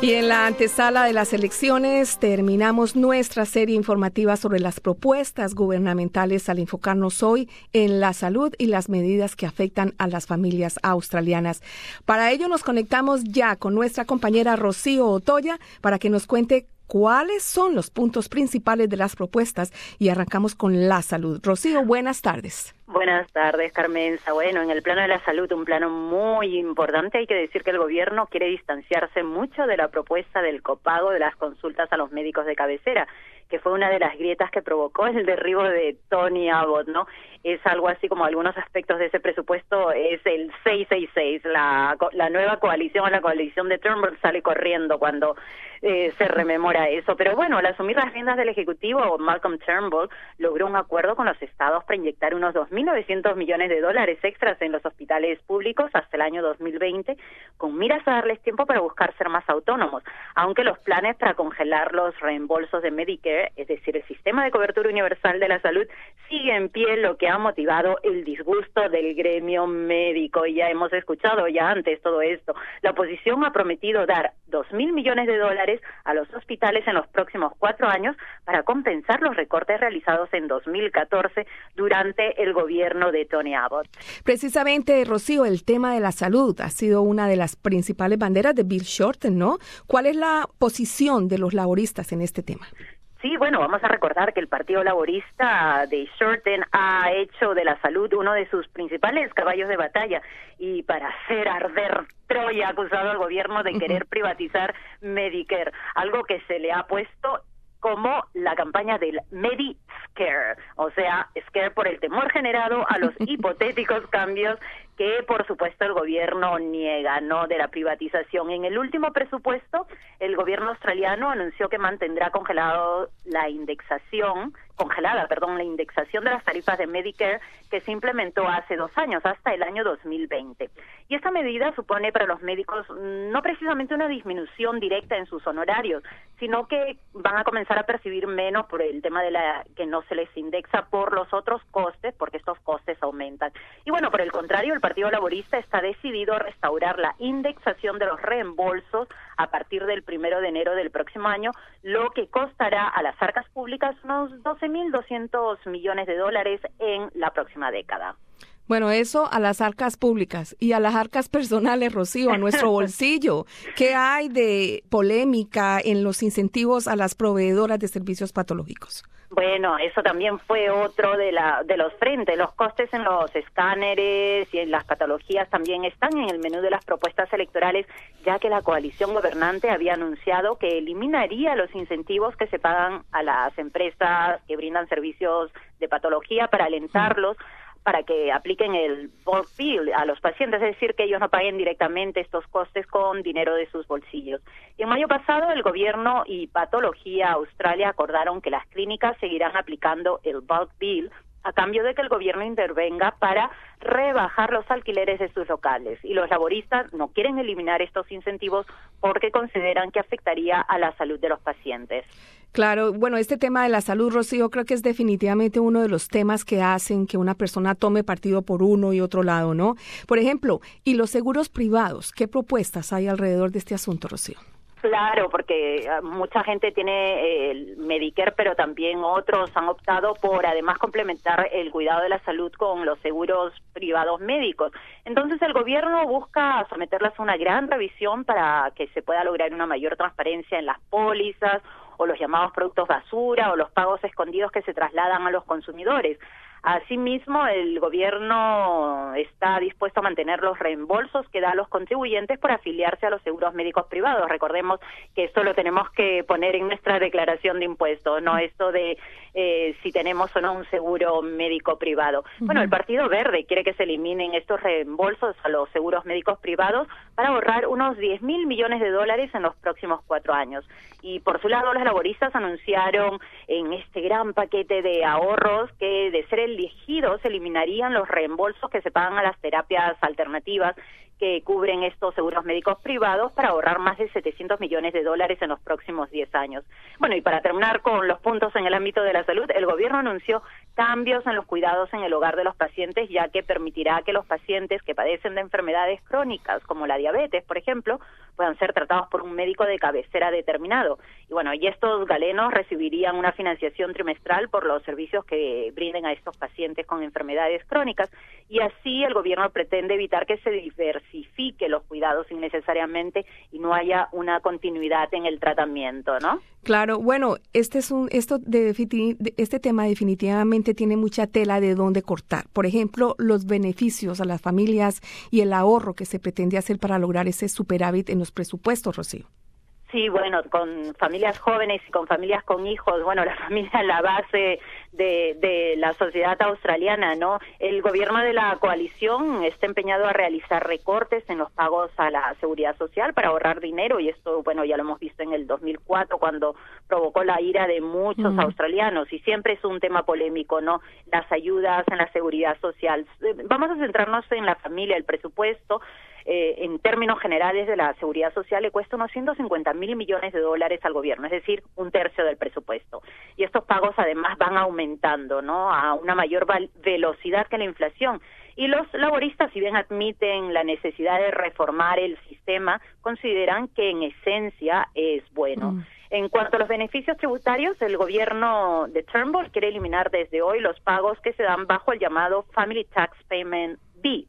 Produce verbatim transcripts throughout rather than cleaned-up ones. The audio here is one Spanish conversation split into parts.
Y en la antesala de las elecciones terminamos nuestra serie informativa sobre las propuestas gubernamentales al enfocarnos hoy en la salud y las medidas que afectan a las familias australianas. Para ello nos conectamos ya con nuestra compañera Rocío Otoya para que nos cuente cuáles son los puntos principales de las propuestas y arrancamos con la salud. Rocío, buenas tardes. Buenas tardes, Carmenza. Bueno, en el plano de la salud, un plano muy importante. Hay que decir que el gobierno quiere distanciarse mucho de la propuesta del copago de las consultas a los médicos de cabecera, que fue una de las grietas que provocó el derribo de Tony Abbott, ¿no? Es algo así como algunos aspectos de ese presupuesto, es el seiscientos sesenta y seis, la, la nueva coalición, la coalición de Turnbull sale corriendo cuando eh, se rememora eso. Pero bueno, al asumir las riendas del Ejecutivo, Malcolm Turnbull logró un acuerdo con los estados para inyectar unos dos mil novecientos millones de dólares extras en los hospitales públicos hasta el año dos mil veinte, con miras a darles tiempo para buscar ser más autónomos, aunque los planes para congelar los reembolsos de Medicare, es decir, el sistema de cobertura universal de la salud, sigue en pie, lo que ha motivado el disgusto del gremio médico. Y ya hemos escuchado ya antes todo esto. La oposición ha prometido dar dos mil millones de dólares a los hospitales en los próximos cuatro años para compensar los recortes realizados en dos mil catorce durante el gobierno de Tony Abbott. Precisamente, Rocío, el tema de la salud ha sido una de las principales banderas de Bill Shorten, ¿no? ¿Cuál es la posición de los laboristas en este tema? Sí, bueno, vamos a recordar que el Partido Laborista de Shorten ha hecho de la salud uno de sus principales caballos de batalla, y para hacer arder Troya ha acusado al gobierno de querer privatizar Medicare, algo que se le ha puesto como la campaña del Medi-Scare, o sea, scare por el temor generado a los hipotéticos cambios que, por supuesto, el gobierno niega, ¿no?, de la privatización. En el último presupuesto, el gobierno australiano anunció que mantendrá congelado la indexación, congelada, perdón, la indexación de las tarifas de Medicare que se implementó hace dos años, hasta el año dos mil veinte. Y esta medida supone para los médicos no precisamente una disminución directa en sus honorarios, sino que van a comenzar a percibir menos por el tema de la que no se les indexa por los otros costes, porque estos costes aumentan. Y bueno, por el contrario, el Partido Laborista está decidido a restaurar la indexación de los reembolsos a partir del primero de enero del próximo año, lo que costará a las arcas públicas unos doce mil doscientos millones de dólares en la próxima década. Bueno, eso a las arcas públicas y a las arcas personales, Rocío, a nuestro bolsillo. ¿Qué hay de polémica en los incentivos a las proveedoras de servicios patológicos? Bueno, eso también fue otro de la de los frentes. Los costes en los escáneres y en las patologías también están en el menú de las propuestas electorales, ya que la coalición gobernante había anunciado que eliminaría los incentivos que se pagan a las empresas que brindan servicios de patología para alentarlos para que apliquen el bulk bill a los pacientes, es decir, que ellos no paguen directamente estos costes con dinero de sus bolsillos. Y en mayo pasado, el gobierno y Patología Australia acordaron que las clínicas seguirán aplicando el bulk bill a cambio de que el gobierno intervenga para rebajar los alquileres de sus locales. Y los laboristas no quieren eliminar estos incentivos porque consideran que afectaría a la salud de los pacientes. Claro, bueno, este tema de la salud, Rocío, creo que es definitivamente uno de los temas que hacen que una persona tome partido por uno y otro lado, ¿no? Por ejemplo, ¿y los seguros privados? ¿Qué propuestas hay alrededor de este asunto, Rocío? Claro, porque mucha gente tiene el Medicare, pero también otros han optado por además complementar el cuidado de la salud con los seguros privados médicos. Entonces el gobierno busca someterlas a una gran revisión para que se pueda lograr una mayor transparencia en las pólizas o los llamados productos basura o los pagos escondidos que se trasladan a los consumidores. Asimismo, el gobierno está dispuesto a mantener los reembolsos que da a los contribuyentes por afiliarse a los seguros médicos privados. Recordemos que esto lo tenemos que poner en nuestra declaración de impuestos, no esto de eh, si tenemos o no un seguro médico privado. Uh-huh. Bueno, el Partido Verde quiere que se eliminen estos reembolsos a los seguros médicos privados para ahorrar unos diez mil millones de dólares en los próximos cuatro años. Y por su lado, los laboristas anunciaron en este gran paquete de ahorros que, de ser elegidos, se eliminarían los reembolsos que se pagan a las terapias alternativas que cubren estos seguros médicos privados para ahorrar más de setecientos millones de dólares en los próximos diez años. Bueno, y para terminar con los puntos en el ámbito de la salud, el gobierno anunció cambios en los cuidados en el hogar de los pacientes, ya que permitirá que los pacientes que padecen de enfermedades crónicas, como la diabetes, por ejemplo, puedan ser tratados por un médico de cabecera determinado. Y bueno, y estos galenos recibirían una financiación trimestral por los servicios que brinden a estos pacientes con enfermedades crónicas, y así el gobierno pretende evitar que se diversifique los cuidados innecesariamente y no haya una continuidad en el tratamiento, ¿no? Claro, bueno, este es un esto de, este tema definitivamente tiene mucha tela de dónde cortar. Por ejemplo, los beneficios a las familias y el ahorro que se pretende hacer para lograr ese superávit en los presupuestos, Rocío. Sí, bueno, con familias jóvenes y con familias con hijos, bueno, la familia es la base de, de la sociedad australiana, ¿no? El gobierno de la coalición está empeñado a realizar recortes en los pagos a la seguridad social para ahorrar dinero, y esto, bueno, ya lo hemos visto en el dos mil cuatro cuando provocó la ira de muchos mm. australianos, y siempre es un tema polémico, ¿no? Las ayudas en la seguridad social. Vamos a centrarnos en la familia, el presupuesto. Eh, en términos generales de la seguridad social le cuesta unos ciento cincuenta mil millones de dólares al gobierno, es decir, un tercio del presupuesto. Y estos pagos además van aumentando, ¿no?, a una mayor velocidad que la inflación. Y los laboristas, si bien admiten la necesidad de reformar el sistema, consideran que en esencia es bueno. Mm. En cuanto a los beneficios tributarios, el gobierno de Turnbull quiere eliminar desde hoy los pagos que se dan bajo el llamado Family Tax Payment B,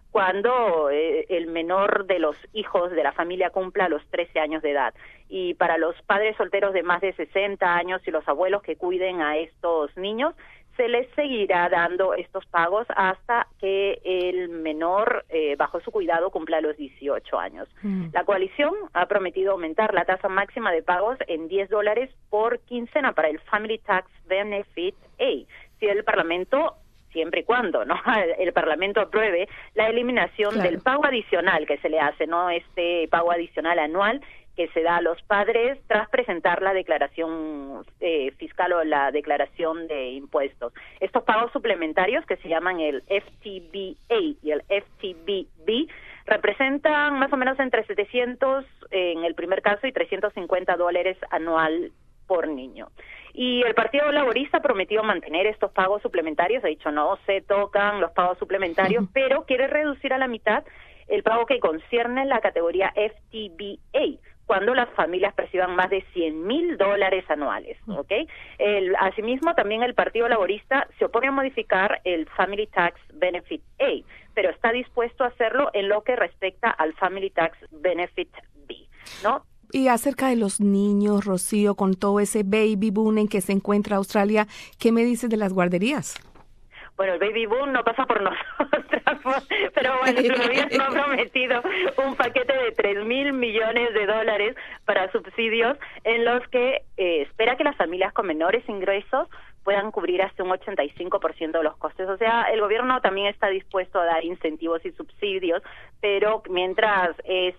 cuando eh, el menor de los hijos de la familia cumpla los trece años de edad. Y para los padres solteros de más de sesenta años y los abuelos que cuiden a estos niños, se les seguirá dando estos pagos hasta que el menor eh, bajo su cuidado cumpla los dieciocho años. Mm. La coalición ha prometido aumentar la tasa máxima de pagos en diez dólares por quincena para el Family Tax Benefit A, si el Parlamento siempre y cuando no el Parlamento apruebe la eliminación claro. del pago adicional que se le hace, no este pago adicional anual que se da a los padres tras presentar la declaración eh, fiscal o la declaración de impuestos. Estos pagos suplementarios, que se llaman el F T B A y el F T B B, representan más o menos entre setecientos en el primer caso y trescientos cincuenta dólares anual por niño. Y el Partido Laborista prometió mantener estos pagos suplementarios, ha dicho no se tocan los pagos suplementarios, uh-huh. pero quiere reducir a la mitad el pago que concierne la categoría F T B A, cuando las familias perciban más de cien mil dólares anuales, ¿ok? El, asimismo, también el Partido Laborista se opone a modificar el Family Tax Benefit A, pero está dispuesto a hacerlo en lo que respecta al Family Tax Benefit B, ¿no? Y acerca de los niños, Rocío, con todo ese baby boom en que se encuentra Australia, ¿qué me dices de las guarderías? Bueno, el baby boom no pasa por nosotros, pero bueno, el gobierno ha prometido un paquete de tres mil millones de dólares para subsidios en los que eh, espera que las familias con menores ingresos puedan cubrir hasta un ochenta y cinco por ciento de los costes. O sea, el gobierno también está dispuesto a dar incentivos y subsidios, pero mientras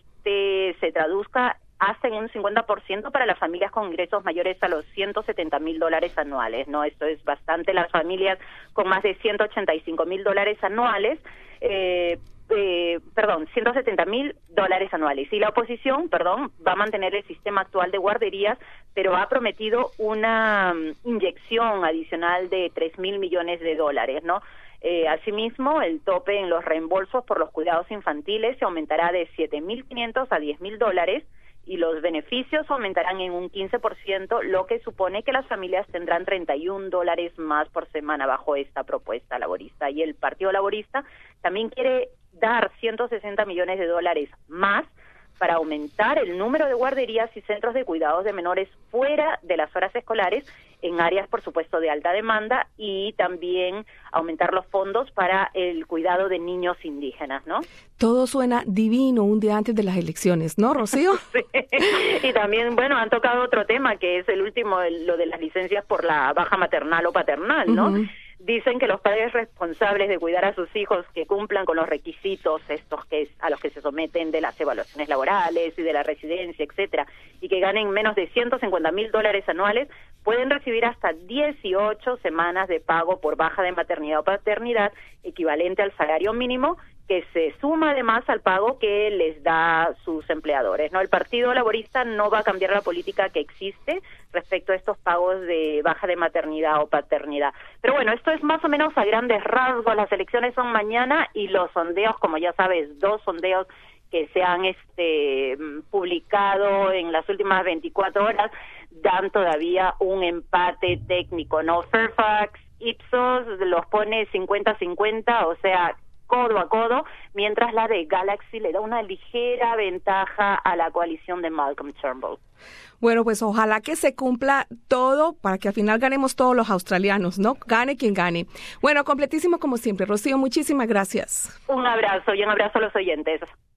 este se traduzca hacen un cincuenta por ciento para las familias con ingresos mayores a los ciento setenta mil dólares anuales, ¿no? Esto es bastante. Las familias con más de ciento ochenta y cinco mil dólares anuales, eh, eh, perdón, ciento setenta mil dólares anuales. Y la oposición, perdón, va a mantener el sistema actual de guarderías, pero ha prometido una um, inyección adicional de tres mil millones de dólares, ¿no? Eh, asimismo, el tope en los reembolsos por los cuidados infantiles se aumentará de siete mil quinientos a diez mil dólares, y los beneficios aumentarán en un quince por ciento, lo que supone que las familias tendrán treinta y un dólares más por semana bajo esta propuesta laborista. Y el Partido Laborista también quiere dar ciento sesenta millones de dólares más para aumentar el número de guarderías y centros de cuidados de menores fuera de las horas escolares en áreas, por supuesto, de alta demanda, y también aumentar los fondos para el cuidado de niños indígenas, ¿no? Todo suena divino un día antes de las elecciones, ¿no, Rocío? Sí. Y también, bueno, han tocado otro tema, que es el último, el, lo de las licencias por la baja maternal o paternal, ¿no? Uh-huh. Dicen que los padres responsables de cuidar a sus hijos que cumplan con los requisitos estos que a los que se someten de las evaluaciones laborales y de la residencia, etcétera, y que ganen menos de ciento cincuenta mil dólares anuales, pueden recibir hasta dieciocho semanas de pago por baja de maternidad o paternidad, equivalente al salario mínimo, que se suma además al pago que les da sus empleadores, ¿no? El Partido Laborista no va a cambiar la política que existe respecto a estos pagos de baja de maternidad o paternidad. Pero bueno, esto es más o menos a grandes rasgos. Las elecciones son mañana y los sondeos, como ya sabes, dos sondeos que se han este, publicado en las últimas veinticuatro horas dan todavía un empate técnico, ¿no? Fairfax, Ipsos los pone cincuenta cincuenta, o sea, codo a codo, mientras la de Galaxy le da una ligera ventaja a la coalición de Malcolm Turnbull. Bueno, pues ojalá que se cumpla todo para que al final ganemos todos los australianos, ¿no? Gane quien gane. Bueno, completísimo como siempre. Rocío, muchísimas gracias. Un abrazo y un abrazo a los oyentes.